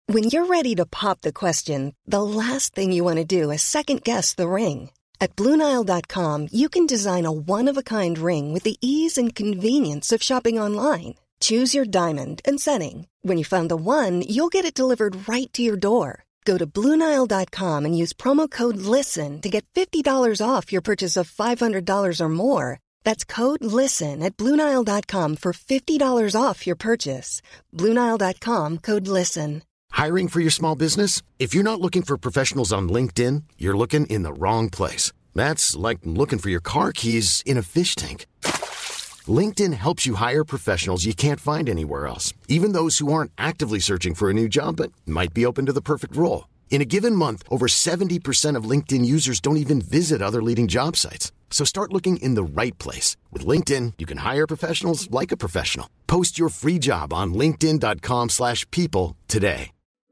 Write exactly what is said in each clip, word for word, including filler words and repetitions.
When you're ready to pop the question, the last thing you want to do is second-guess the ring. At Blue Nile dot com, you can design a one-of-a-kind ring with the ease and convenience of shopping online. Choose your diamond and setting. When you find the one, you'll get it delivered right to your door. Go to Blue Nile dot com and use promo code LISTEN to get fifty dollars off your purchase of five hundred dollars or more. That's code LISTEN at Blue Nile dot com for fifty dollars off your purchase. Blue Nile dot com, code LISTEN. Hiring for your small business? If you're not looking for professionals on LinkedIn, you're looking in the wrong place. That's like looking for your car keys in a fish tank. LinkedIn helps you hire professionals you can't find anywhere else, even those who aren't actively searching for a new job but might be open to the perfect role. In a given month, over seventy percent of LinkedIn users don't even visit other leading job sites. So start looking in the right place. With LinkedIn, you can hire professionals like a professional. Post your free job on linkedin dot com slash people today.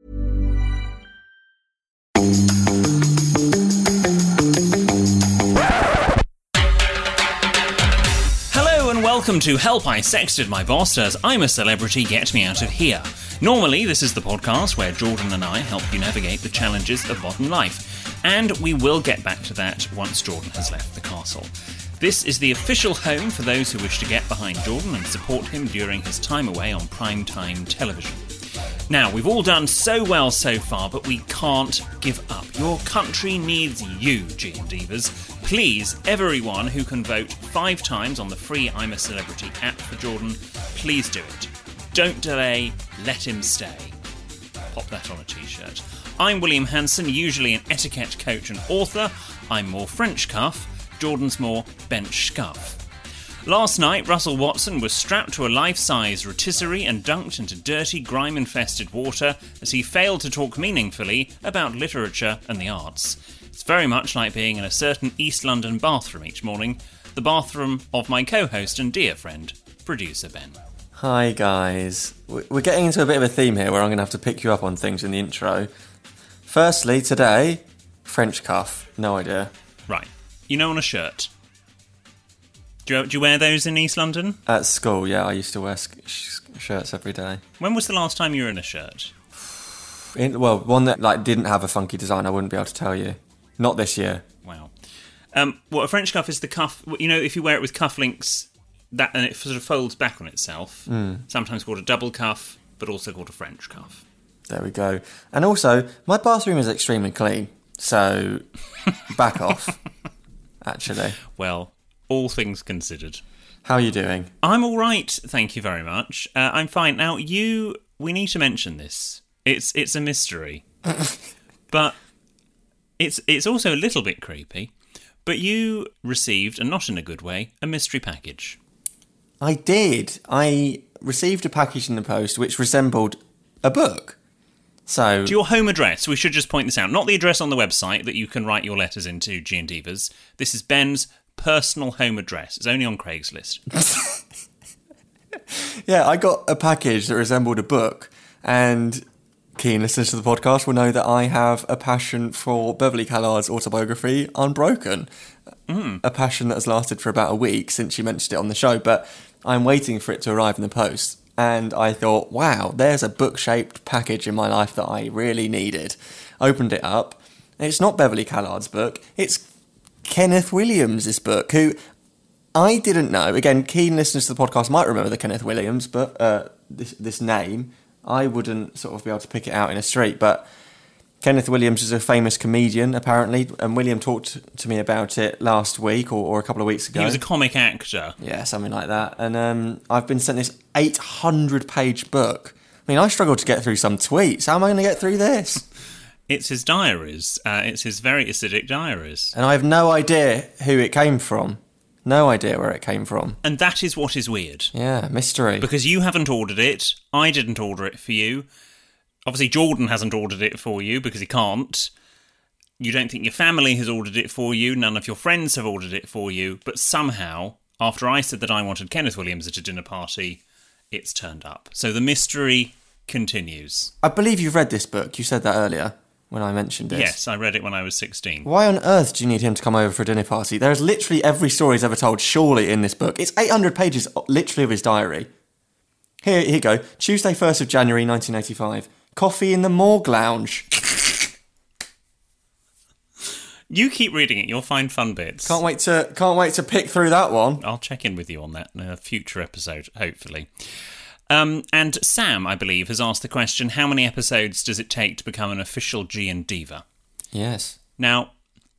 Hello and welcome to Help I Sexted My Boss as I'm a Celebrity, Get Me Out of Here. Normally, this is the podcast where Jordan and I help you navigate the challenges of modern life. And we will get back to that once Jordan has left the castle. This is the official home for those who wish to get behind Jordan and support him during his time away on primetime television. Now, we've all done so well so far, but we can't give up. Your country needs you, G M Divas. Please, everyone who can vote five times on the free I'm a Celebrity app for Jordan, please do it. Don't delay, let him stay. Pop that on a t-shirt. I'm William Hanson, usually an etiquette coach and author. I'm more French cuff, Jordan's more bench scuff. Last night, Russell Watson was strapped to a life-size rotisserie and dunked into dirty, grime-infested water as he failed to talk meaningfully about literature and the arts. It's very much like being in a certain East London bathroom each morning, the bathroom of my co-host and dear friend, producer Ben. Hi guys. We're getting into a bit of a theme here where I'm going to have to pick you up on things in the intro. Firstly, today, French cuff. No idea. Right. You know, on a shirt. Do you, do you wear those in East London? At school, yeah, I used to wear sh- shirts every day. When was the last time you were in a shirt? In, well, one that like didn't have a funky design, I wouldn't be able to tell you. Not this year. Wow. Um, well, a French cuff is the cuff, you know, if you wear it with cufflinks, that and it sort of folds back on itself. Mm. Sometimes called a double cuff, but also called a French cuff. There we go. And also, my bathroom is extremely clean, so back off, actually. Well, all things considered. How are you doing? I'm all right, thank you very much. Uh, I'm fine. Now, you, we need to mention this. It's it's a mystery. But it's it's also a little bit creepy. But you received, and not in a good way, a mystery package. I did. I received a package in the post which resembled a book. So, to your home address, we should just point this out. Not the address on the website that you can write your letters into, G and Divas. This is Ben's personal home address. It's only on Craigslist. Yeah, I got a package that resembled a book, and keen listeners to the podcast will know that I have a passion for Beverly Callard's autobiography, Unbroken. Mm. A passion that has lasted for about a week since you mentioned it on the show, but I'm waiting for it to arrive in the post. And I thought, wow, there's a book-shaped package in my life that I really needed. Opened it up. It's not Beverly Callard's book. It's Kenneth Williams' book, who I didn't know. Again, keen listeners to the podcast might remember the Kenneth Williams, but uh, this this name, I wouldn't sort of be able to pick it out in a street. But Kenneth Williams is a famous comedian, apparently, and William talked to me about it last week or, or a couple of weeks ago. He was a comic actor. Yeah, something like that. And um, I've been sent this eight hundred page book. I mean, I struggled to get through some tweets. How am I going to get through this? It's his diaries. Uh, it's his very acidic diaries. And I have no idea who it came from. No idea where it came from. And that is what is weird. Yeah, mystery. Because you haven't ordered it. I didn't order it for you. Obviously, Jordan hasn't ordered it for you because he can't. You don't think your family has ordered it for you. None of your friends have ordered it for you. But somehow, after I said that I wanted Kenneth Williams at a dinner party, it's turned up. So the mystery continues. I believe you've read this book. You said that earlier when I mentioned it. Yes, I read it when I was sixteen. Why on earth do you need him to come over for a dinner party? There's literally every story he's ever told, surely, in this book. It's eight hundred pages, literally, of his diary. Here, here you go. Tuesday, first of January, nineteen eighty-five. Coffee in the Morgue Lounge. You keep reading it. You'll find fun bits. Can't wait to can't wait to pick through that one. I'll check in with you on that in a future episode, hopefully. Um, and Sam, I believe, has asked the question, how many episodes does it take to become an official G and Diva? Yes. Now,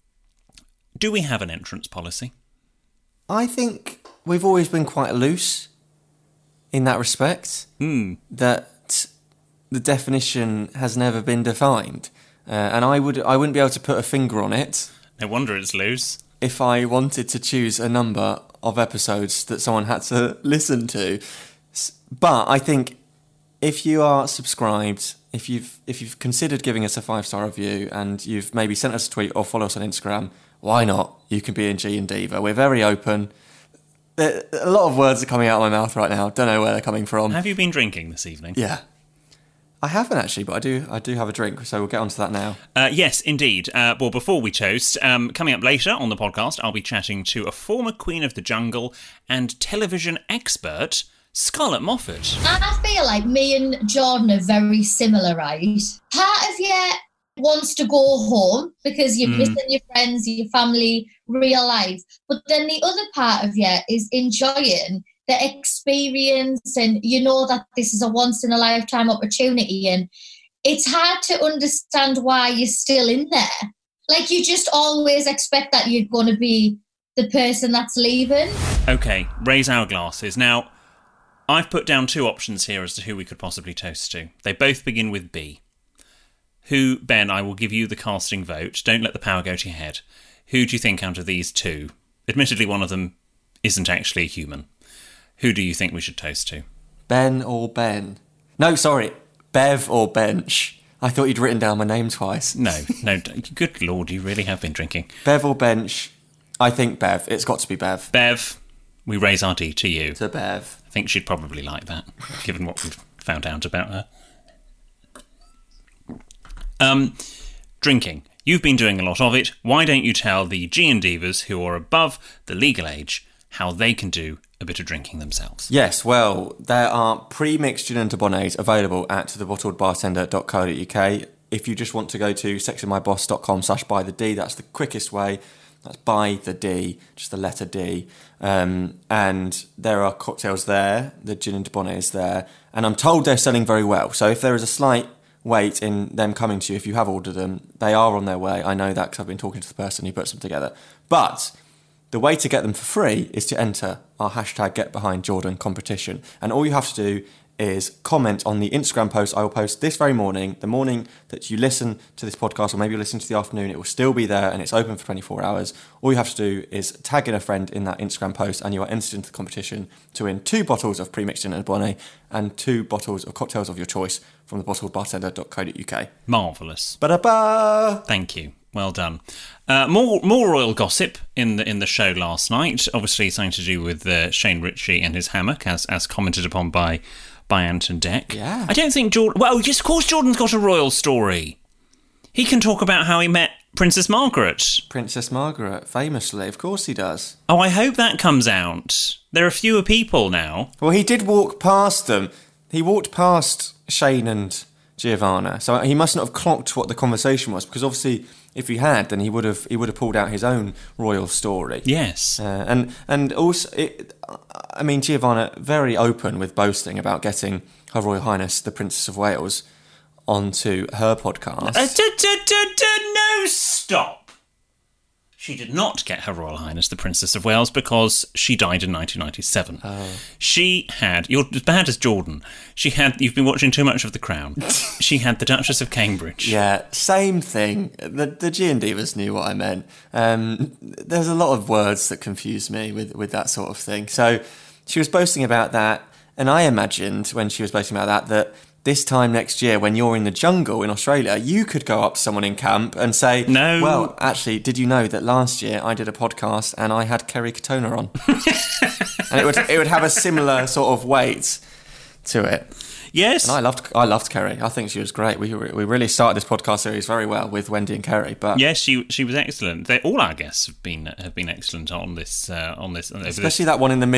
do we have an entrance policy? I think we've always been quite loose in that respect. Mm. That the definition has never been defined. Uh, and I, would, I wouldn't be able to put a finger on it. No wonder it's loose. If I wanted to choose a number of episodes that someone had to listen to. But I think if you are subscribed, if you've if you've considered giving us a five-star review and you've maybe sent us a tweet or follow us on Instagram, why not? You can be in G and Diva. We're very open. A lot of words are coming out of my mouth right now. Don't know where they're coming from. Have you been drinking this evening? Yeah. I haven't actually, but I do I do have a drink, so we'll get on to that now. Uh, yes, indeed. Uh, well, before we toast, um, coming up later on the podcast, I'll be chatting to a former Queen of the Jungle and television expert, Scarlett Moffat. I feel like me and Jordan are very similar, right? Part of you wants to go home because you're mm. missing your friends, your family, real life. But then the other part of you is enjoying the experience, and you know that this is a once-in-a-lifetime opportunity, and it's hard to understand why you're still in there. Like, you just always expect that you're going to be the person that's leaving. Okay, raise our glasses. Now, I've put down two options here as to who we could possibly toast to. They both begin with B. Who, Ben, I will give you the casting vote. Don't let the power go to your head. Who do you think out of these two? Admittedly, one of them isn't actually a human. Who do you think we should toast to? Ben or Ben? No, sorry. Bev or Bench. I thought you'd written down my name twice. No, no. Good Lord, you really have been drinking. Bev or Bench? I think Bev. It's got to be Bev. Bev, we raise our D to you. To Bev. I think she'd probably like that, given what we've found out about her. Um, drinking. You've been doing a lot of it. Why don't you tell the G and Divas who are above the legal age how they can do a bit of drinking themselves? Yes, well, there are pre-mixed gin and debonnaires available at the bottled bartender dot co dot uk. If you just want to go to sexedmyboss.com slash buy the D, that's the quickest way. That's buy the D, just the letter D. Um, and there are cocktails there, the gin and debonnaires there. And I'm told they're selling very well. So if there is a slight wait in them coming to you, if you have ordered them, they are on their way. I know that because I've been talking to the person who puts them together. But the way to get them for free is to enter our hashtag Get Behind Jordan competition. And all you have to do is comment on the Instagram post I will post this very morning, the morning that you listen to this podcast, or maybe you listen to the afternoon. It will still be there and it's open for twenty-four hours. All you have to do is tag in a friend in that Instagram post and you are entered into the competition to win two bottles of pre-mixed gin and debonnaire and two bottles of cocktails of your choice from the bottled bartender dot co dot uk. Marvellous. Ba-da-ba! Thank you. Well done. Uh, more more royal gossip in the in the show last night. Obviously, something to do with uh, Shane Ritchie and his hammock, as as commented upon by by Anton Deck. Yeah. I don't think Jordan. Well, yes, of course, Jordan's got a royal story. He can talk about how he met Princess Margaret. Princess Margaret, famously, of course he does. Oh, I hope that comes out. There are fewer people now. Well, he did walk past them. He walked past Shane and Giovanna, so he must not have clocked what the conversation was, because obviously, if he had, then he would have he would have pulled out his own royal story. Yes, uh, and and also, it, I mean, Giovanna very open with boasting about getting Her Royal Highness the Princess of Wales onto her podcast. Uh, no, stop. She did not get Her Royal Highness the Princess of Wales because she died in nineteen ninety-seven. Oh. She had, you're as bad as Jordan, she had, you've been watching too much of The Crown, she had the Duchess of Cambridge. Yeah, same thing. The, the G and Divas knew what I meant. Um, there's a lot of words that confuse me with, with that sort of thing. So she was boasting about that, and I imagined when she was boasting about that that this time next year, when you're in the jungle in Australia, you could go up to someone in camp and say, no. Well, actually, did you know that last year I did a podcast and I had Kerry Katona on? And it would it would have a similar sort of weight to it. Yes. And I loved I loved Kerry. I think she was great. We we really started this podcast series very well with Wendy and Kerry. But yes, she she was excellent. They, all our guests have been have been excellent on this uh, on this. Especially this. That one in the middle.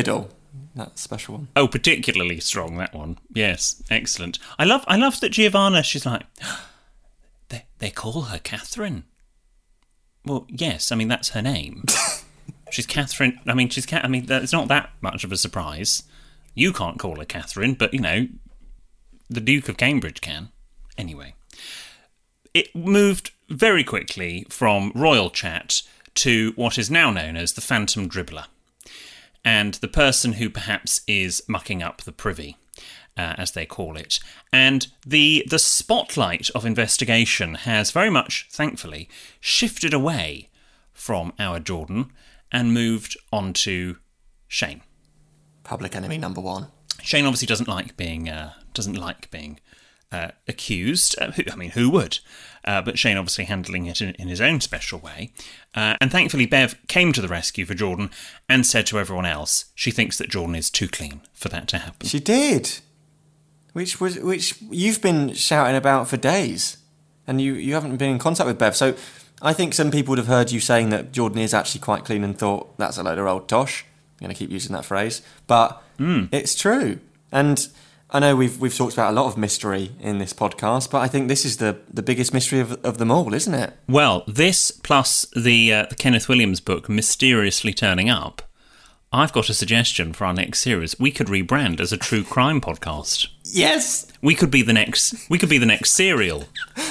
That special one. Oh, particularly strong, that one. Yes, excellent. I love I love that Giovanna, she's like, they, they call her Catherine. Well, yes, I mean, that's her name. She's Catherine, I mean, she's I mean, it's not that much of a surprise. You can't call her Catherine, but, you know, the Duke of Cambridge can. Anyway. It moved very quickly from royal chat to what is now known as the Phantom Dribbler, and the person who perhaps is mucking up the privy, uh, as they call it. And the the spotlight of investigation has very much, thankfully, shifted away from our Jordan and moved on to Shane. Public enemy number one. Shane obviously doesn't like being uh, doesn't like being uh, accused. Uh, who, I mean, who would? Uh, but Shane obviously handling it in, in his own special way. Uh, and thankfully, Bev came to the rescue for Jordan and said to everyone else she thinks that Jordan is too clean for that to happen. She did, which was which you've been shouting about for days, and you, you haven't been in contact with Bev. So I think some people would have heard you saying that Jordan is actually quite clean and thought that's a load of old tosh. I'm going to keep using that phrase, but mm. it's true. And I know we've we've talked about a lot of mystery in this podcast, but I think this is the, the biggest mystery of of them all, isn't it? Well, this plus the uh, the Kenneth Williams book, Mysteriously Turning Up. I've got a suggestion for our next series. We could rebrand as a true crime podcast. Yes, we could be the next. We could be the next serial.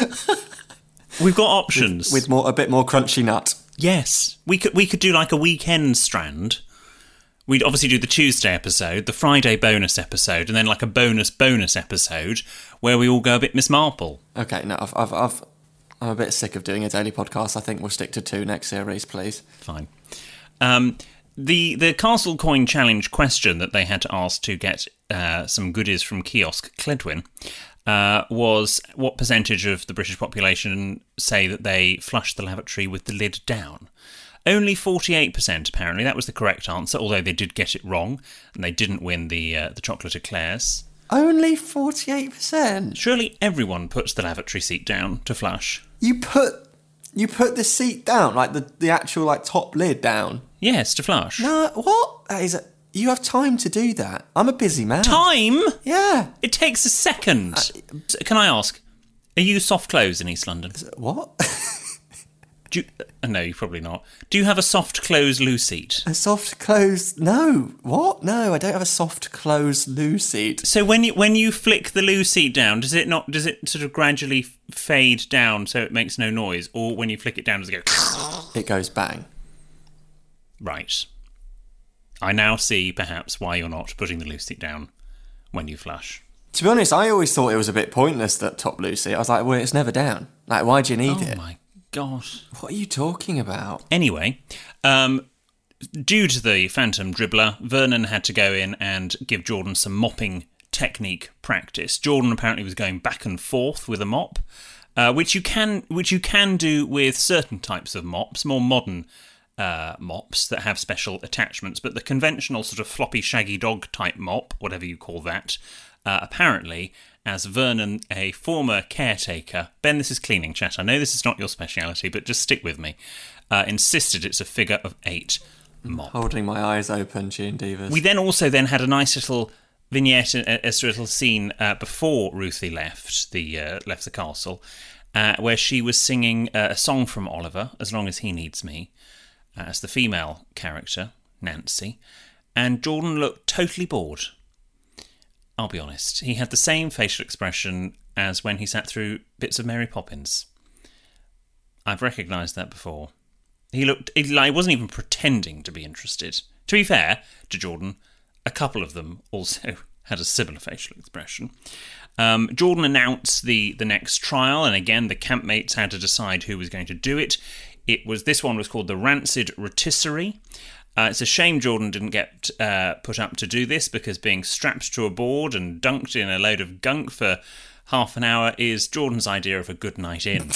We've got options with, with more a bit more crunchy nut. Yes, we could we could do like a weekend strand. We'd obviously do the Tuesday episode, the Friday bonus episode, and then like a bonus bonus episode where we all go a bit Miss Marple. Okay, no, I've, I've, I've, I'm a bit sick of doing a daily podcast. I think we'll stick to two next series, please. Fine. Um, the the Castle Coin Challenge question that they had to ask to get uh, some goodies from kiosk Cledwyn uh, was what percentage of the British population say that they flush the lavatory with the lid down? Only forty-eight percent, apparently. That was the correct answer, although they did get it wrong, and they didn't win the uh, the chocolate eclairs. Only forty-eight percent? Surely everyone puts the lavatory seat down to flush. You put you put the seat down, like the, the actual like top lid down? Yes, to flush. No, what? That is a, you have time to do that. I'm a busy man. Time? Yeah. It takes a second. Uh, Can I ask, are you soft close in East London? What? Do you, uh, no, you're probably not. Do you have a soft close loo seat? A soft close? No. What? No, I don't have a soft close loo seat. So when you when you flick the loo seat down, does it not? Does it sort of gradually fade down so it makes no noise, or when you flick it down, does it go? It goes bang. Right. I now see perhaps why you're not putting the loo seat down when you flush. To be honest, I always thought it was a bit pointless, that top loo seat. I was like, well, it's never down. Like, why do you need oh it? Oh my gosh. What are you talking about? Anyway, um, due to the Phantom Dribbler, Vernon had to go in and give Jordan some mopping technique practice. Jordan apparently was going back and forth with a mop, uh, which you can which you can do with certain types of mops, more modern uh, mops that have special attachments. But the conventional sort of floppy shaggy dog type mop, whatever you call that, uh, apparently, as Vernon, a former caretaker, Ben, this is cleaning chat, I know this is not your speciality, but just stick with me, uh, insisted it's a figure of eight mop. Holding my eyes open, Gene Divas. We then also then had a nice little vignette, a, a little scene uh, before Ruthie left the uh, left the castle, uh, where she was singing uh, a song from Oliver, As Long As He Needs Me, uh, as the female character, Nancy, and Jordan looked totally bored. I'll be honest, he had the same facial expression as when he sat through bits of Mary Poppins. I've recognised that before. He looked, he wasn't even pretending to be interested. To be fair to Jordan, a couple of them also had a similar facial expression. Um, Jordan announced the, the next trial, and again, the campmates had to decide who was going to do it. It was This one was called the Rancid Rotisserie. Uh, it's a shame Jordan didn't get uh, put up to do this, because being strapped to a board and dunked in a load of gunk for half an hour is Jordan's idea of a good night in.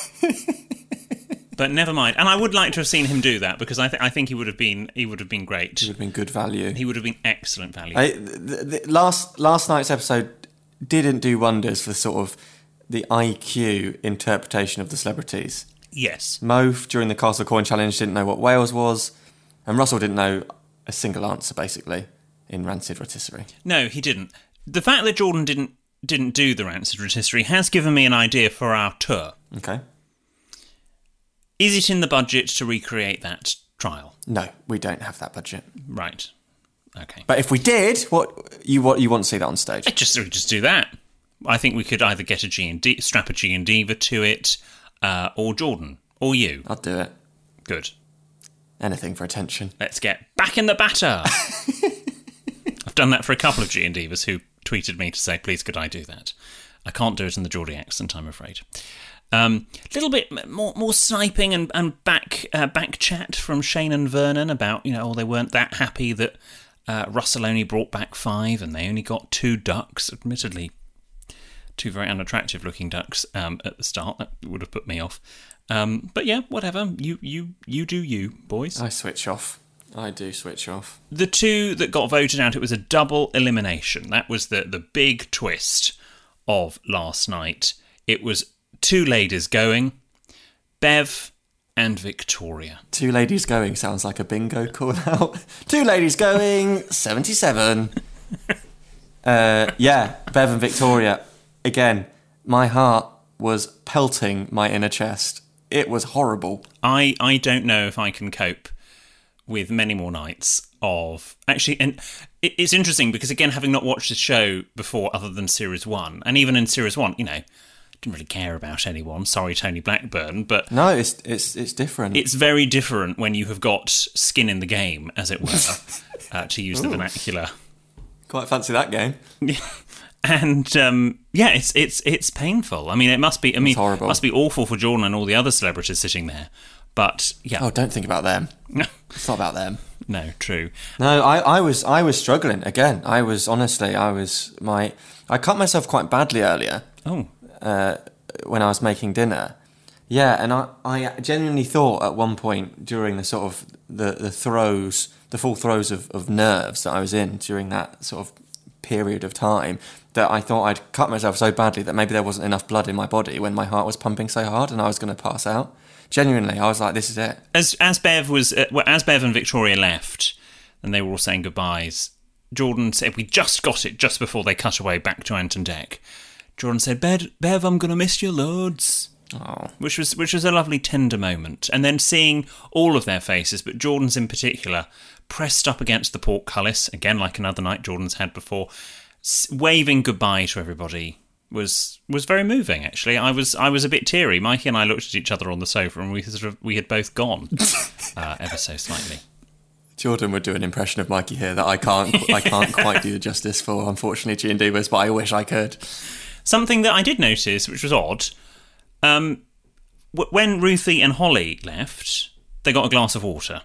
But never mind. And I would like to have seen him do that, because I, th- I think he would have been he would have been great. He would have been good value. He would have been excellent value. I, the, the, last last night's episode didn't do wonders for sort of the I Q interpretation of the celebrities. Yes. Mo, during the Castle Coin Challenge, didn't know what Wales was. And Russell didn't know a single answer, basically. in Rancid Rotisserie. No, he didn't. The fact that Jordan didn't didn't do the Rancid Rotisserie has given me an idea for our tour. Okay. Is it in the budget to recreate that trial? No, we don't have that budget. Right. Okay. But if we did, what you what you want to see that on stage? I just just do that. I think we could either get a G and D, strap a G and Diva to it, uh, or Jordan, or you. I'll do it. Good. Anything for attention. Let's get back in the batter. I've done that for a couple of G and Divas who tweeted me to say, please could I do that? I can't do it in the Geordie accent, I'm afraid. A um, little bit more more sniping and, and back uh, back chat from Shane and Vernon about, you know, oh, they weren't that happy that uh, Russell only brought back five and they only got two ducks, admittedly two very unattractive looking ducks um, at the start. That would have put me off. Um, but yeah, whatever. You, you, you do you, boys. I switch off. I do switch off. The two that got voted out, it was a double elimination. That was the, the big twist of last night. It was two ladies going, Bev and Victoria. Two ladies going sounds like a bingo call out. Two ladies going, seventy-seven. uh, yeah, Bev and Victoria. Again, my heart was pelting my inner chest. It was horrible. I, I don't know if I can cope with many more nights of... Actually, and it's interesting because, again, having not watched the show before other than Series one, and even in Series one, you know, didn't really care about anyone. Sorry, Tony Blackburn, but... No, it's it's it's different. It's very different when you have got skin in the game, as it were, uh, to use Ooh. the vernacular. Quite fancy that game. And um, yeah, it's it's it's painful. I mean, it must be. I mean, it must be awful for Jordan and all the other celebrities sitting there. But yeah, oh, don't think about them. No, it's not about them. No, true. No, I, I was I was struggling again. I was honestly, I was my I cut myself quite badly earlier. Oh, uh, when I was making dinner. Yeah, and I, I genuinely thought at one point during the sort of the, the throes, the full throes of, of nerves that I was in during that sort of period of time, that I thought I'd cut myself so badly that maybe there wasn't enough blood in my body when my heart was pumping so hard and I was going to pass out. Genuinely, I was like, this is it. As as Bev was, uh, well, as Bev and Victoria left, and they were all saying goodbyes, Jordan said, we just got it just before they cut away back to Ant and Dec. Jordan said, Bev, Bev I'm going to miss you loads. Oh. Which was which was a lovely, tender moment. And then seeing all of their faces, but Jordan's in particular, pressed up against the portcullis, again like another night Jordan's had before, waving goodbye to everybody was was very moving. Actually, I was I was a bit teary. Mikey and I looked at each other on the sofa, and we sort of we had both gone uh, ever so slightly. Jordan would do an impression of Mikey here that I can't I can't quite do justice for, unfortunately, G and Divas, but I wish I could. Something that I did notice, which was odd, um, w- when Ruthie and Holly left, they got a glass of water.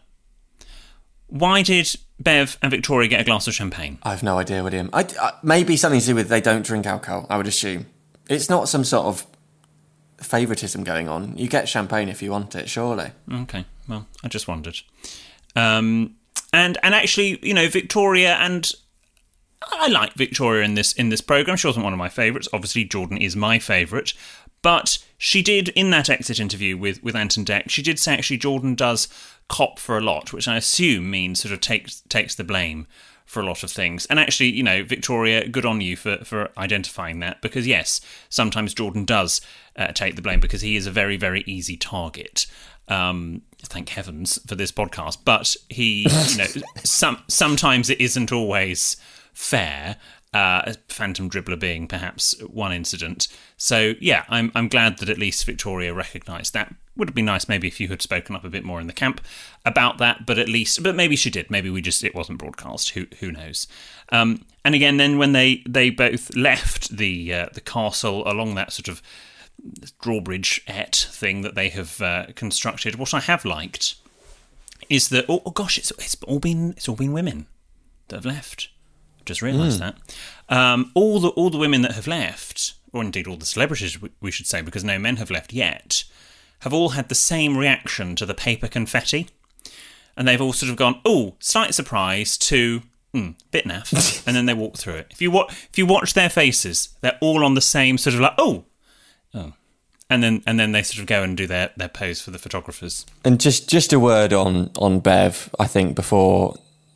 Why did Bev and Victoria get a glass of champagne? I have no idea, William. I, I, maybe something to do with they don't drink alcohol, I would assume. It's not some sort of favouritism going on. You get champagne if you want it, surely. Okay, well, I just wondered. Um, and and actually, you know, Victoria, and I like Victoria in this in this programme. She wasn't one of my favourites. Obviously, Jordan is my favourite. But she did, in that exit interview with, with Ant and Dec, she did say actually Jordan does cop for a lot, which I assume means sort of takes takes the blame for a lot of things. And actually, you know, Victoria, good on you for, for identifying that, because yes, sometimes Jordan does uh, take the blame because he is a very, very easy target. Um, thank heavens for this podcast. But he, you know, some sometimes it isn't always fair. Uh, Phantom Dribbler being perhaps one incident. So, yeah, I'm I'm glad that at least Victoria recognised that. Would have been nice maybe if you had spoken up a bit more in the camp about that, but at least, but maybe she did. Maybe we just, it wasn't broadcast. Who who knows? Um, and again, then when they, they both left the uh, the castle along that sort of drawbridge-et thing that they have uh, constructed, what I have liked is that, oh, oh gosh, it's it's all been it's all been women that have left. Just realised mm. that. Um, all the all the women that have left, or indeed all the celebrities, we should say, because no men have left yet, have all had the same reaction to the paper confetti. And they've all sort of gone, oh, slight surprise to, mm, bit naff, and then they walk through it. If you, wa- if you watch their faces, they're all on the same sort of like, oh, oh. And then and then they sort of go and do their, their pose for the photographers. And just, just a word on, on Bev, I think, before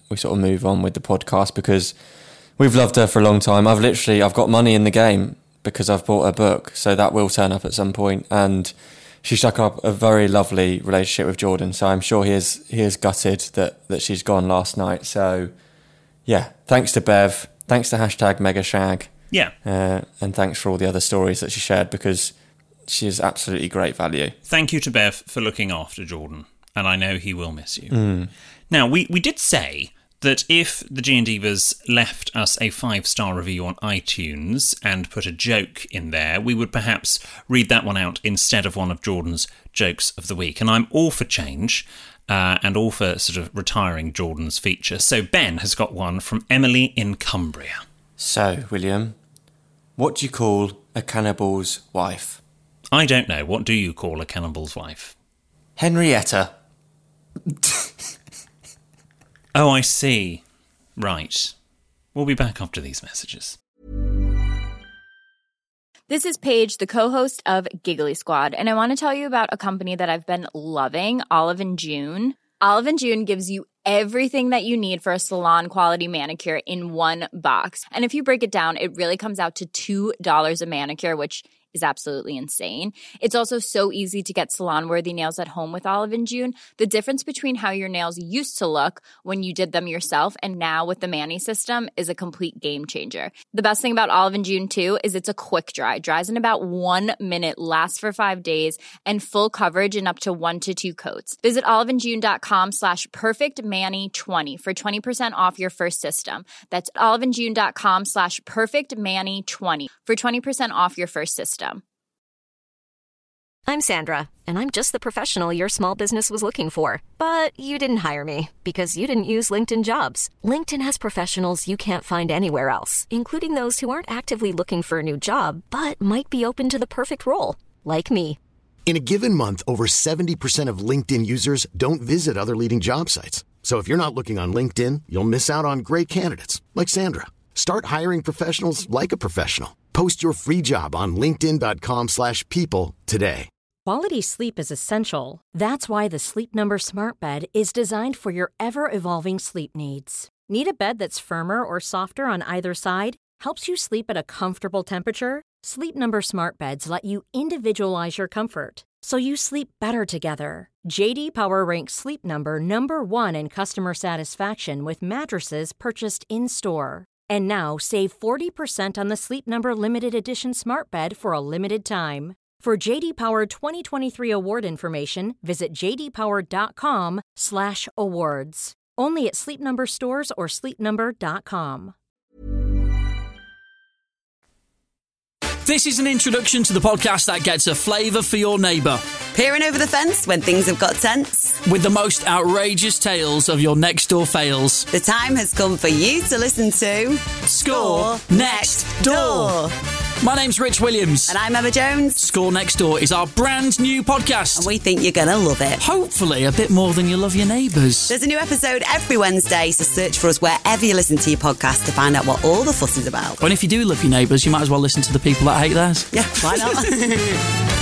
we sort of move on with the podcast, because we've loved her for a long time. I've literally, I've got money in the game because I've bought her book, so that will turn up at some point. And she struck up a very lovely relationship with Jordan, so I'm sure he is he is gutted that, that she's gone last night. So, yeah, thanks to Bev, thanks to hashtag Megashag, yeah, uh, and thanks for all the other stories that she shared, because she is absolutely great value. Thank you to Bev for looking after Jordan, and I know he will miss you. Mm. Now, we, we did say that if the G and Divas left us a five-star review on iTunes and put a joke in there, we would perhaps read that one out instead of one of Jordan's jokes of the week. And I'm all for change uh, and all for sort of retiring Jordan's feature. So Ben has got one from Emily in Cumbria. So, William, what do you call a cannibal's wife? I don't know. What do you call a cannibal's wife? Henrietta. Oh, I see. Right. We'll be back after these messages. This is Paige, the co-host of Giggly Squad, and I want to tell you about a company that I've been loving, Olive and June. Olive and June gives you everything that you need for a salon-quality manicure in one box. And if you break it down, it really comes out to two dollars a manicure, which is absolutely insane. It's also so easy to get salon-worthy nails at home with Olive and June. The difference between how your nails used to look when you did them yourself and now with the Mani system is a complete game changer. The best thing about Olive and June, too, is it's a quick dry. Dries in about one minute, lasts for five days, and full coverage in up to one to two coats. Visit oliveandjune.com slash perfectmani20 for twenty percent off your first system. That's oliveandjune.com slash perfectmani20 for twenty percent off your first system. I'm Sandra, and I'm just the professional your small business was looking for. But you didn't hire me because you didn't use LinkedIn Jobs. LinkedIn has professionals you can't find anywhere else, including those who aren't actively looking for a new job, but might be open to the perfect role, like me. In a given month, over seventy percent of LinkedIn users don't visit other leading job sites. So if you're not looking on LinkedIn, you'll miss out on great candidates like Sandra. Start hiring professionals like a professional. Post your free job on linkedin.com slash people today. Quality sleep is essential. That's why the Sleep Number Smart Bed is designed for your ever-evolving sleep needs. Need a bed that's firmer or softer on either side? Helps you sleep at a comfortable temperature? Sleep Number Smart Beds let you individualize your comfort, so you sleep better together. J D Power ranks Sleep Number number one in customer satisfaction with mattresses purchased in-store. And now, save forty percent on the Sleep Number Limited Edition Smart Bed for a limited time. For J D Power twenty twenty-three award information, visit jdpower.com slash awards. Only at Sleep Number stores or sleep number dot com. This is an introduction to the podcast that gets a flavour for your neighbour. Peering over the fence when things have got tense. With the most outrageous tales of your next door fails. The time has come for you to listen to Score Next Door. My name's Rich Williams. And I'm Emma Jones. Score Next Door is our brand new podcast. And we think you're going to love it. Hopefully a bit more than you love your neighbours. There's a new episode every Wednesday, so search for us wherever you listen to your podcast to find out what all the fuss is about. And if you do love your neighbours, you might as well listen to the people that hate theirs. Yeah, why not?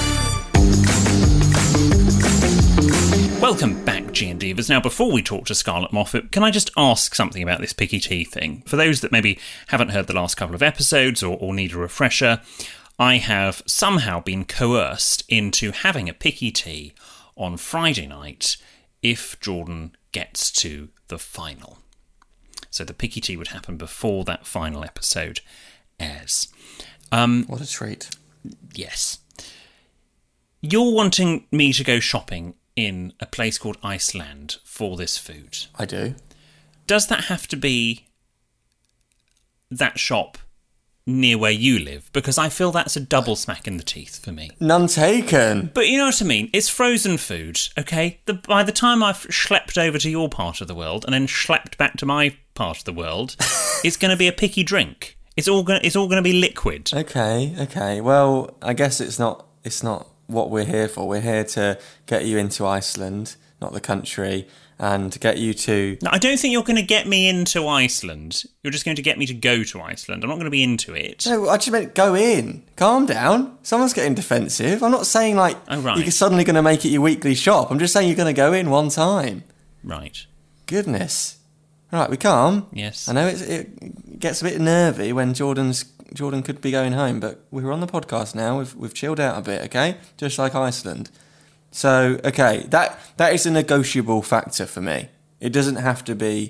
Welcome back, G and Divas. Now, before we talk to Scarlett Moffat, can I just ask something about this picky tea thing? For those that maybe haven't heard the last couple of episodes or, or need a refresher, I have somehow been coerced into having a picky tea on Friday night if Jordan gets to the final. So the picky tea would happen before that final episode airs. Um, what a treat. Yes. You're wanting me to go shopping in a place called Iceland for this food. I do. Does that have to be that shop near where you live? Because I feel that's a double smack in the teeth for me. None taken. But you know what I mean? It's frozen food, okay? The, by the time I've schlepped over to your part of the world and then schlepped back to my part of the world, it's going to be a picky drink. It's all going. It's all going to be liquid. Okay, okay. Well, I guess it's not. It's not what we're here for. We're here to get you into Iceland, not the country, and get you to... No, I don't think you're going to get me into Iceland. You're just going to get me to go to Iceland. I'm not going to be into it. No, I just meant go in. Calm down. Someone's getting defensive. I'm not saying, like, oh, right. you're suddenly going to make it your weekly shop. I'm just saying you're going to go in one time. Right. Goodness. Right, we calm. Yes. I know it's, it gets a bit nervy when Jordan's Jordan could be going home, but we're on the podcast now. We've we've chilled out a bit, okay? Just like Iceland. So, okay, that that is a negotiable factor for me. It doesn't have to be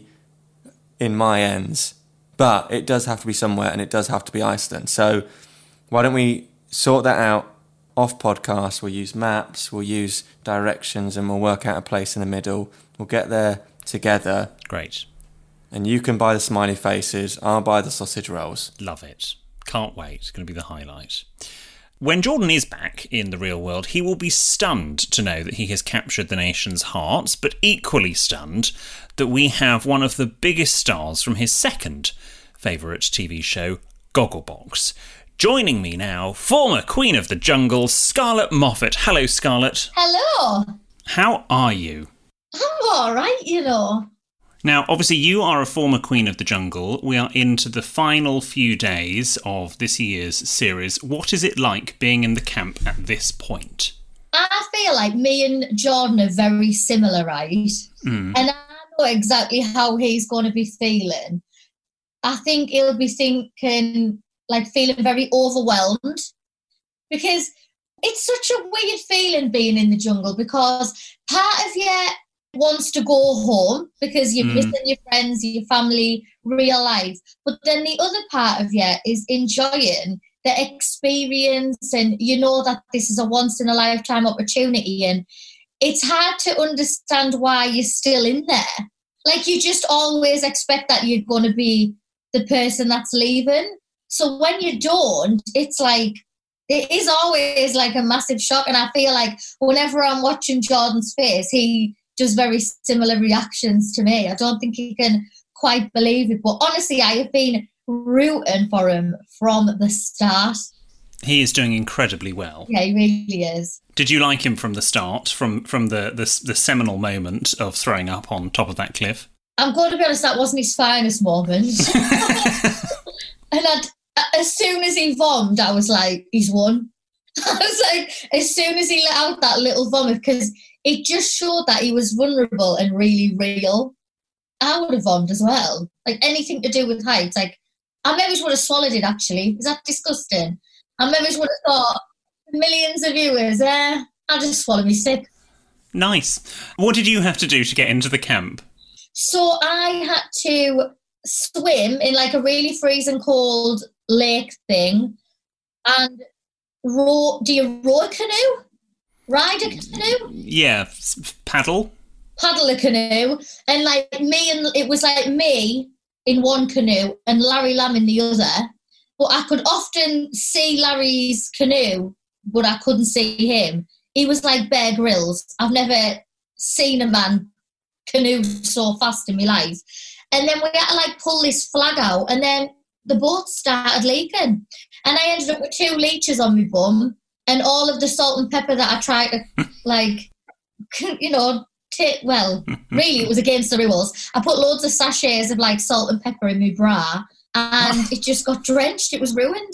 in my ends, but it does have to be somewhere, and it does have to be Iceland. So why don't we sort that out off podcast? We'll use maps, we'll use directions, and we'll work out a place in the middle. We'll get there together. Great. And you can buy the smiley faces, I'll buy the sausage rolls. Love it. Can't wait. It's going to be the highlight. When Jordan is back in the real world, he will be stunned to know that he has captured the nation's hearts, but equally stunned that we have one of the biggest stars from his second favourite T V show, Gogglebox. Joining me now, former Queen of the Jungle, Scarlett Moffat. Hello, Scarlett. Hello. How are you? I'm all right, you know. Now, obviously, you are a former Queen of the Jungle. We are into the final few days of this year's series. What is it like being in the camp at this point? I feel like me and Jordan are very similar, right? Mm. And I know exactly how he's going to be feeling. I think he'll be thinking, like, feeling very overwhelmed, because it's such a weird feeling being in the jungle, because part of you wants to go home because you're mm. missing your friends, your family, real life. But then the other part of you is enjoying the experience, and you know that this is a once-in-a-lifetime opportunity, and it's hard to understand why you're still in there. Like, you just always expect that you're going to be the person that's leaving. So when you don't, it's like, it is always like a massive shock. And I feel like whenever I'm watching Jordan's face, he does very similar reactions to me. I don't think he can quite believe it. But honestly, I have been rooting for him from the start. He is doing incredibly well. Yeah, he really is. Did you like him from the start, from from the, the, the seminal moment of throwing up on top of that cliff? I'm going to be honest, that wasn't his finest moment. And I'd, as soon as he vomited, I was like, he's won. I was like, as soon as he let out that little vomit, because it just showed that he was vulnerable and really real. I would have vomited as well. Like, anything to do with heights. Like, I maybe would have swallowed it, actually. Is that disgusting? I maybe would have thought, millions of viewers, eh, I'll just swallow me sick. Nice. What did you have to do to get into the camp? So I had to swim in like a really freezing cold lake thing, and row. Do you row a canoe? Ride a canoe? Yeah, paddle. Paddle a canoe, and like me and it was like me in one canoe and Larry Lamb in the other. But I could often see Larry's canoe, but I couldn't see him. He was like Bear Grylls. I've never seen a man canoe so fast in my life. And then we had to like pull this flag out, and then the boat started leaking, and I ended up with two leeches on my bum, and all of the salt and pepper that I tried to like, you know, t- well, really it was against the rules. I put loads of sachets of like salt and pepper in my bra, and it just got drenched. It was ruined.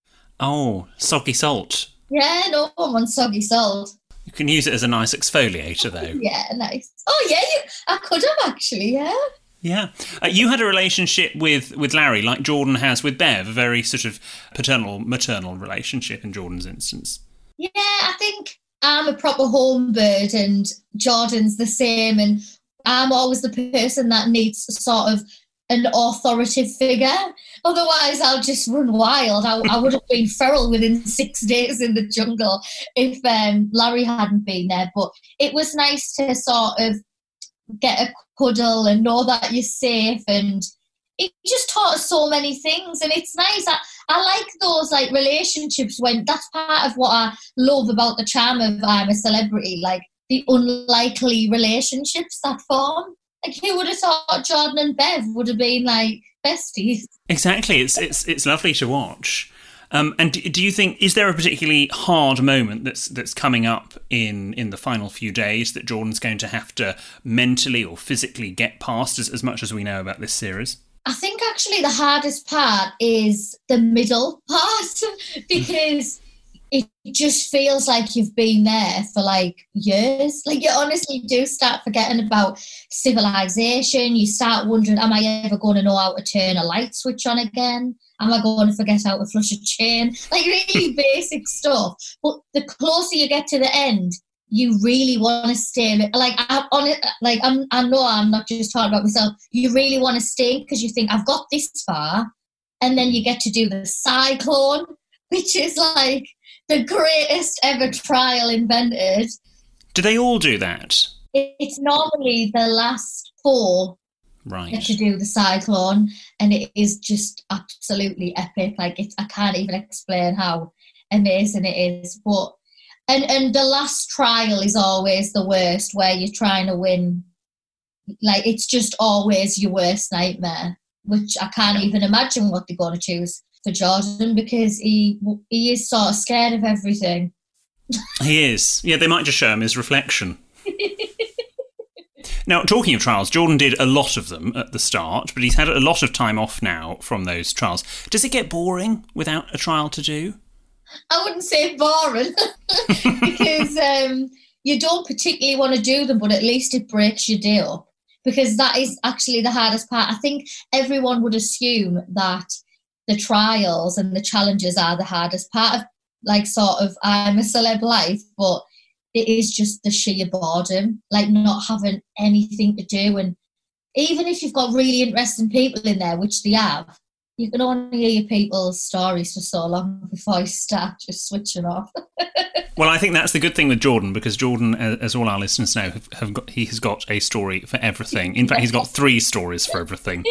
Oh, soggy salt. Yeah, no one wants soggy salt. You can use it as a nice exfoliator, though. Yeah, nice. Oh, yeah, you, I could have actually, yeah. Yeah. Uh, you had a relationship with, with Larry, like Jordan has with Bev, a very sort of paternal-maternal relationship in Jordan's instance. Yeah, I think I'm a proper home bird and Jordan's the same, and I'm always the person that needs sort of an authoritative figure. Otherwise, I'll just run wild. I, I would have been feral within six days in the jungle if um, Larry hadn't been there. But it was nice to sort of get a cuddle and know that you're safe, and it just taught us so many things. And it's nice. I, I like those like relationships when that's part of what I love about the charm of I'm a Celebrity, like the unlikely relationships that form. Like, who would have thought Jordan and Bev would have been like besties? Exactly. It's it's it's lovely to watch. Um, and do, do you think, is there a particularly hard moment that's that's coming up in, in the final few days that Jordan's going to have to mentally or physically get past, as, as much as we know about this series? I think actually the hardest part is the middle part, because it just feels like you've been there for like years. Like you honestly do start forgetting about civilization. You start wondering, am I ever going to know how to turn a light switch on again? Am I going to forget how to flush a chain? Like really basic stuff. But the closer you get to the end, you really want to stay. Like I'm on it. Like I'm. I know I'm not just talking about myself. You really want to stay because you think I've got this far, and then you get to do the cyclone, which is like the greatest ever trial invented. Do they all do that? It's normally the last four right. get to do the cyclone, and it is just absolutely epic. Like it's, I can't even explain how amazing it is. But and and the last trial is always the worst, where you're trying to win. Like it's just always your worst nightmare, which I can't even imagine what they're going to choose for Jordan, because he he is sort of scared of everything. He is. Yeah, they might just show him his reflection. Now, talking of trials, Jordan did a lot of them at the start, but he's had a lot of time off now from those trials. Does it get boring without a trial to do? I wouldn't say boring, because um, you don't particularly want to do them, but at least it breaks your day up, because that is actually the hardest part. I think everyone would assume that the trials and the challenges are the hardest part of, like, sort of, I'm a celeb life, but it is just the sheer boredom, like not having anything to do. And even if you've got really interesting people in there, which they have, you can only hear people's stories for so long before you start just switching off. Well, I think that's the good thing with Jordan, because Jordan, as all our listeners know, have, have got, he has got a story for everything. In fact, he's got three stories for everything.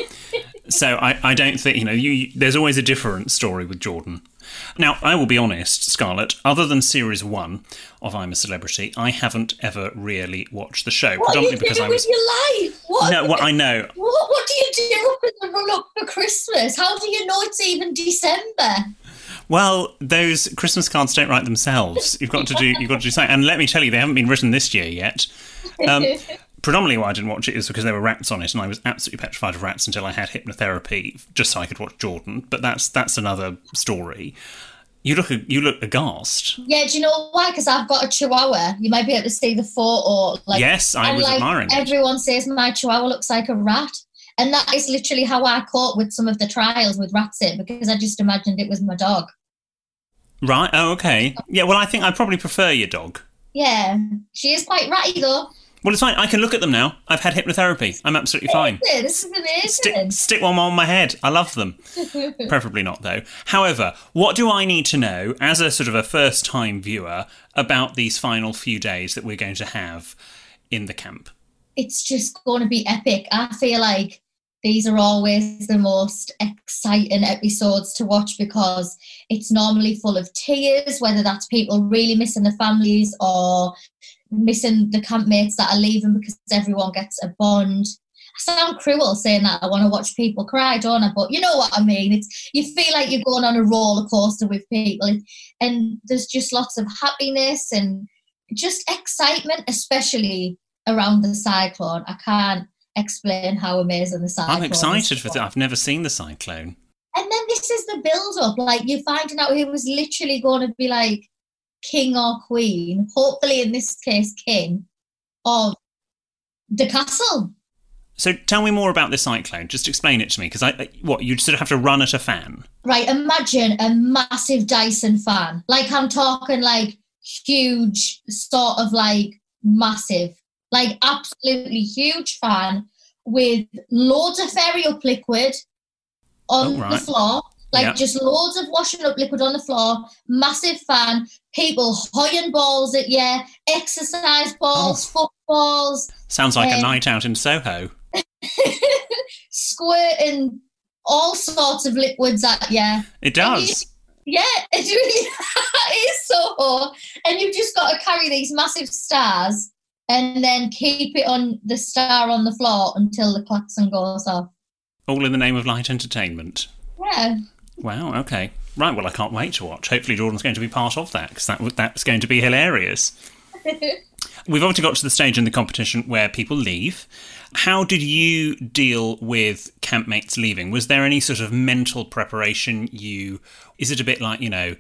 So I, I don't think, you know, you, there's always a different story with Jordan. Now, I will be honest, Scarlett, other than series one of I'm a Celebrity, I haven't ever really watched the show. What predominantly are you because doing I was. With your life? What? No, what I know. What, what do you do up in the run up for Christmas? How do you know it's even December? Well, those Christmas cards don't write themselves. You've got to do. You've got to do something. And let me tell you, they haven't been written this year yet. Um, predominantly why I didn't watch it is because there were rats on it, and I was absolutely petrified of rats until I had hypnotherapy, just so I could watch Jordan. But that's that's another story. You look you look aghast. Yeah, do you know why? Because I've got a Chihuahua. You might be able to see the photo. Like, yes, I was like, admiring it. Everyone says my Chihuahua looks like a rat. And that is literally how I caught with some of the trials with rats in, because I just imagined it was my dog. Right, oh, okay. Yeah, well, I think I probably prefer your dog. Yeah, she is quite ratty, though. Well, it's fine. I can look at them now. I've had hypnotherapy. I'm absolutely fine. This is amazing. Stick, stick one on my head. I love them. Preferably not, though. However, what do I need to know as a sort of a first-time viewer about these final few days that we're going to have in the camp? It's just going to be epic. I feel like these are always the most exciting episodes to watch, because it's normally full of tears, whether that's people really missing their families or missing the campmates that are leaving because everyone gets a bond. I sound cruel saying that. I want to watch people cry, don't I? But you know what I mean. It's, you feel like you're going on a roller coaster with people, and there's just lots of happiness and just excitement, especially around the cyclone. I can't explain how amazing the cyclone is. I'm excited for that. I've never seen the cyclone. And then this is the build-up. Like, you're finding out who was literally going to be like king or queen, hopefully in this case king, of the castle. So tell me more about the cyclone. Just explain it to me, because I what you sort of have to run at a fan. Right, imagine a massive Dyson fan. Like, I'm talking like huge, sort of like massive, like absolutely huge fan with loads of fairy up liquid on oh, right. the floor. Like, yep. just loads of washing up liquid on the floor, massive fan, people hoying balls at you, exercise balls, oh. footballs. Sounds like um, a night out in Soho. Squirting all sorts of liquids at you. It does. You, yeah, it really it is so hot. And you've just got to carry these massive stars and then keep it on the star on the floor until the klaxon goes off. All in the name of light entertainment. Yeah. Wow, okay. Right, well, I can't wait to watch. Hopefully Jordan's going to be part of that, because that, that's going to be hilarious. We've obviously got to the stage in the competition where people leave. How did you deal with campmates leaving? Was there any sort of mental preparation? You Is it a bit like, you know,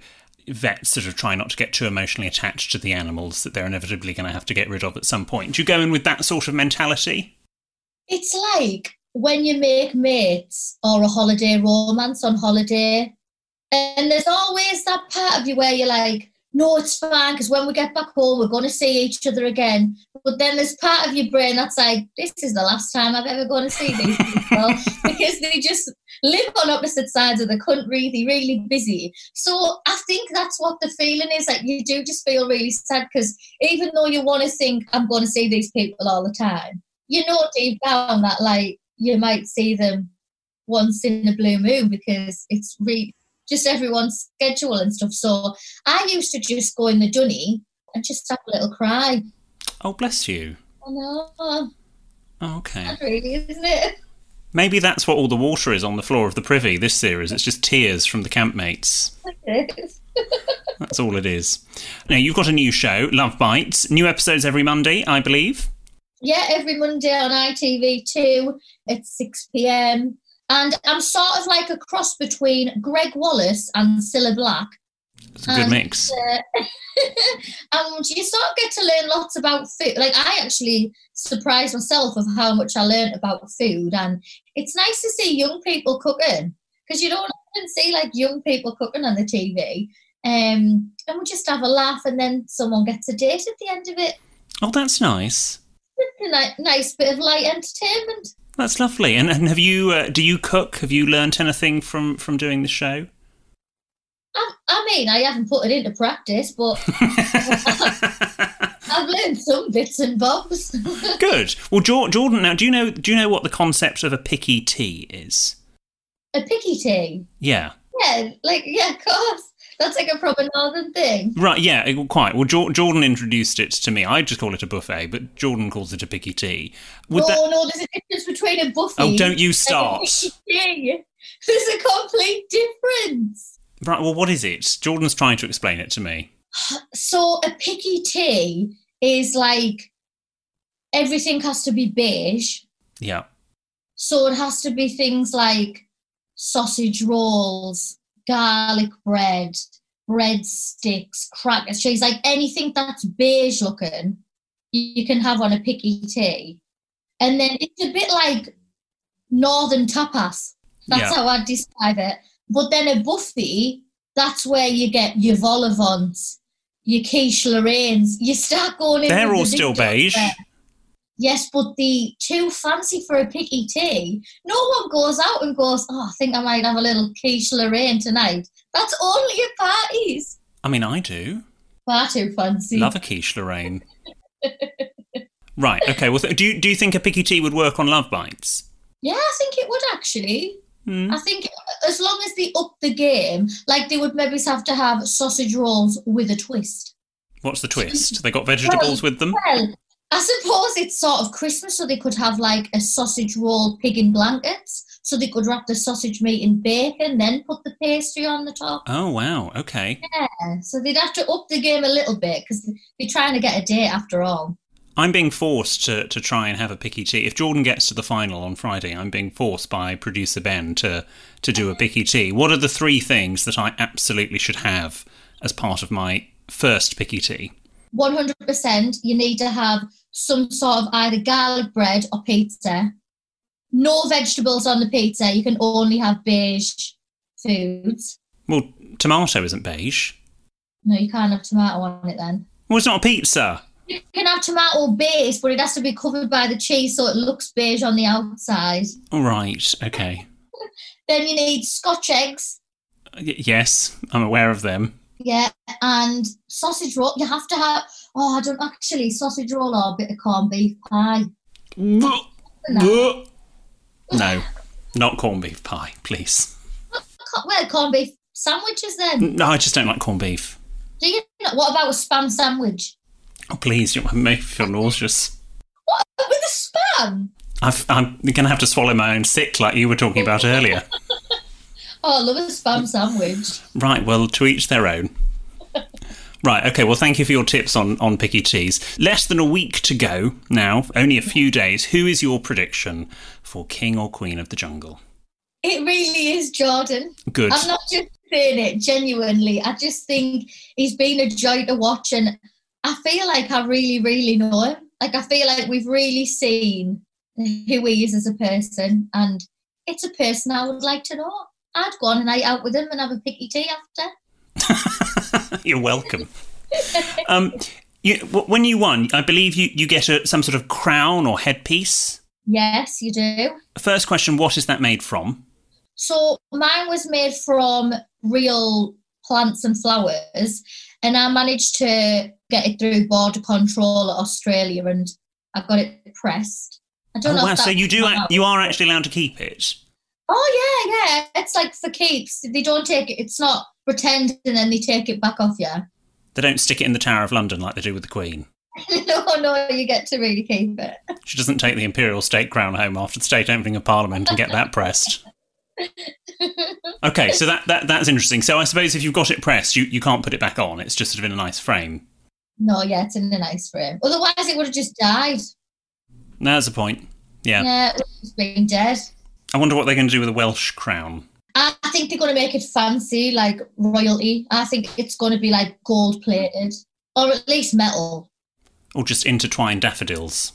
vets sort of try not to get too emotionally attached to the animals that they're inevitably going to have to get rid of at some point. Do you go in with that sort of mentality? It's like when you make mates or a holiday romance on holiday, and there's always that part of you where you're like, no, it's fine, because when we get back home, we're going to see each other again. But then there's part of your brain that's like, this is the last time I'm ever going to see these people, because they just live on opposite sides of the country. They're really busy. So I think that's what the feeling is. Like, you do just feel really sad, because even though you want to think, I'm going to see these people all the time, you know deep down that, like, you might see them once in a blue moon, because it's really just everyone's schedule and stuff. So I used to just go in the dunny and just have a little cry. Oh, bless you. I know. Oh, okay. That's really, isn't it? Maybe that's what all the water is on the floor of the privy this series. It's just tears from the campmates. It is. That's all it is. Now, you've got a new show, Love Bites. New episodes every Monday, I believe. Yeah, every Monday on I T V two at six p.m. And I'm sort of like a cross between Greg Wallace and Cilla Black. It's a good and, mix. Uh, and you sort of get to learn lots about food. Like, I actually surprised myself of how much I learned about food. And it's nice to see young people cooking, because you don't often see, like, young people cooking on the T V. Um, and we just have a laugh, and then someone gets a date at the end of it. Oh, that's nice. It's a ni- nice bit of light entertainment. That's lovely. And, and have you? Uh, do you cook? Have you learnt anything from, from doing the show? I, I mean, I haven't put it into practice, but I've learned some bits and bobs. Good. Well, Jordan, now do you know? Do you know what the concept of a picky tea is? A picky tea? Yeah. Yeah, like yeah, of course. That's like a proper northern thing. Right, yeah, quite. Well, Jordan introduced it to me. I just call it a buffet, but Jordan calls it a picky tea. Would no, that... no, there's a difference between a buffet. Oh, don't you start. And a picky tea. There's a complete difference. Right, well, what is it? Jordan's trying to explain it to me. So a picky tea is like everything has to be beige. Yeah. So it has to be things like sausage rolls, garlic bread, breadsticks, crackers, cheese, like anything that's beige looking, you can have on a picky tea. And then it's a bit like northern tapas. That's yeah. how I'd describe it. But then a buffet, that's where you get your vol au vents, your quiche Lorraines. You start going in. They're all still beige. There. Yes, but the too fancy for a picky tea. No one goes out and goes, oh, I think I might have a little quiche Lorraine tonight. That's only at parties. I mean, I do. Far too fancy. Love a quiche Lorraine. Right, okay. Well, th- do you, do you think a picky tea would work on Love Bites? Yeah, I think it would actually. Mm. I think as long as they up the game, like they would maybe have to have sausage rolls with a twist. What's the twist? They got vegetables well, with them? Well, I suppose it's sort of Christmas, so they could have like a sausage roll pig in blankets, so they could wrap the sausage meat in bacon, then put the pastry on the top. Oh, wow, okay. Yeah, so they'd have to up the game a little bit, because they're trying to get a date after all. I'm being forced to, to try and have a picky tea. If Jordan gets to the final on Friday, I'm being forced by producer Ben to, to do a picky tea. What are the three things that I absolutely should have as part of my first picky tea? one hundred percent you need to have some sort of either garlic bread or pizza. No vegetables on the pizza. You can only have beige foods. Well, tomato isn't beige. No, you can't have tomato on it then. Well, it's not a pizza. You can have tomato base, but it has to be covered by the cheese so it looks beige on the outside. All right, okay. Then you need Scotch eggs. Y- yes, I'm aware of them. Yeah, and sausage roll. You have to have, oh, I don't actually, sausage roll or a bit of corned beef pie. No, not corned beef pie, please. Well, corned beef sandwiches then. No, I just don't like corned beef. Do you know? What about a spam sandwich? Oh, please, you make me feel nauseous. What? With a spam? I've, I'm going to have to swallow my own sick like you were talking about earlier. Oh, I love a spam sandwich. Right, well, to each their own. Right, okay, well, thank you for your tips on, on picky teas. Less than a week to go now, only a few days. Who is your prediction for King or Queen of the Jungle? It really is Jordan. Good. I'm not just saying it genuinely. I just think he's been a joy to watch, and I feel like I really, really know him. Like, I feel like we've really seen who he is as a person, and it's a person I would like to know. I'd go on a night out with him and have a picky tea after. You're welcome. um, you, when you won, I believe you, you get a, some sort of crown or headpiece? Yes, you do. First question, what is that made from? So mine was made from real plants and flowers, and I managed to get it through border control at Australia, and I got it pressed. I don't oh, know. Wow, if so you do out. you are actually allowed to keep it? Oh yeah, yeah. It's like for keeps. They don't take it. It's not pretend, and then they take it back off you. They don't stick it in the Tower of London like they do with the Queen. no, no, you get to really keep it. She doesn't take the imperial state crown home after the state opening of Parliament and get that pressed. Okay, so that, that that's interesting. So I suppose if you've got it pressed, you, you can't put it back on. It's just sort of in a nice frame. No, yeah, it's in a nice frame. Otherwise, it would have just died. No, that's a point. Yeah. Yeah, it would have just been dead. I wonder what they're going to do with a Welsh crown. I think they're going to make it fancy, like royalty. I think it's going to be like gold plated, or at least metal. Or just intertwined daffodils.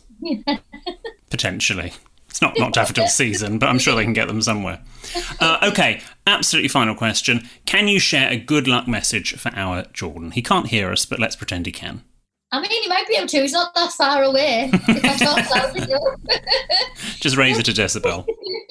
Potentially. It's not, not daffodil season, but I'm sure they can get them somewhere. Uh, okay, absolutely final question. Can you share a good luck message for our Jordan? He can't hear us, but let's pretend he can. I mean, he might be able to. He's not that far away. If I talk loud enough. Just raise it a decibel.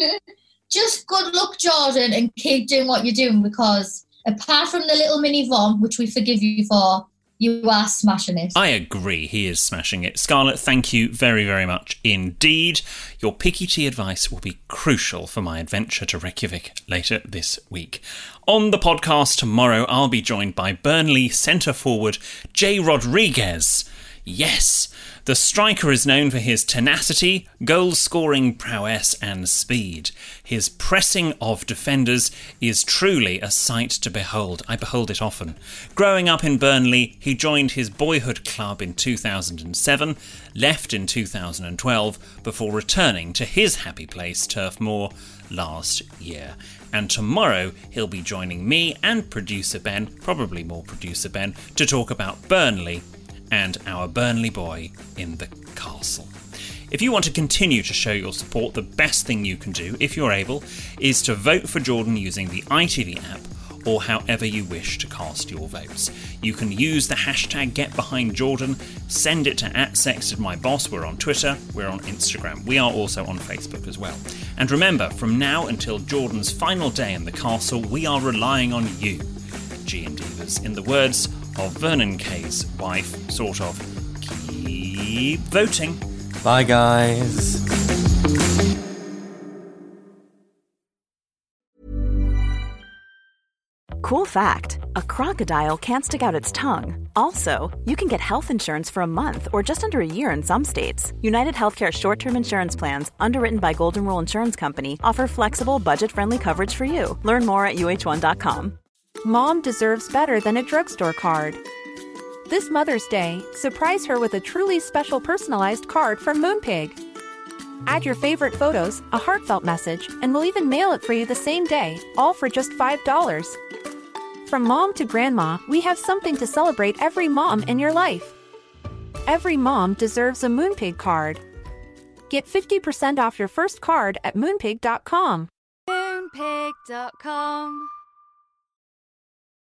Just good luck, Jordan, and keep doing what you're doing, because apart from the little mini vom, which we forgive you for, you are smashing it. I agree. He is smashing it. Scarlett, thank you very, very much indeed. Your picky tea advice will be crucial for my adventure to Reykjavik later this week. On the podcast tomorrow, I'll be joined by Burnley centre-forward Jay Rodriguez. Yes, the striker is known for his tenacity, goal-scoring prowess and speed. His pressing of defenders is truly a sight to behold. I behold it often. Growing up in Burnley, he joined his boyhood club in two thousand seven, left in two thousand twelve, before returning to his happy place, Turf Moor, last year. And tomorrow he'll be joining me and producer Ben, probably more producer Ben, to talk about Burnley and our Burnley boy in the castle. If you want to continue to show your support, the best thing you can do, if you're able, is to vote for Jordan using the I T V app, or however you wish to cast your votes. You can use the hashtag GetBehindJordan, send it to at SextedMyBoss. We're on Twitter, we're on Instagram, we are also on Facebook as well. And remember, from now until Jordan's final day in the castle, we are relying on you, G and Divas. In the words of Vernon Kay's wife, sort of, keep voting. Bye, guys. Cool fact, a crocodile can't stick out its tongue. Also, you can get health insurance for a month or just under a year in some states. United Healthcare short-term insurance plans, underwritten by Golden Rule Insurance Company, offer flexible, budget-friendly coverage for you. Learn more at U H one dot com. Mom deserves better than a drugstore card. This Mother's Day, surprise her with a truly special personalized card from Moonpig. Add your favorite photos, a heartfelt message, and we'll even mail it for you the same day, all for just five dollars. From mom to grandma, we have something to celebrate every mom in your life. Every mom deserves a Moonpig card. Get fifty percent off your first card at moonpig dot com. Moonpig dot com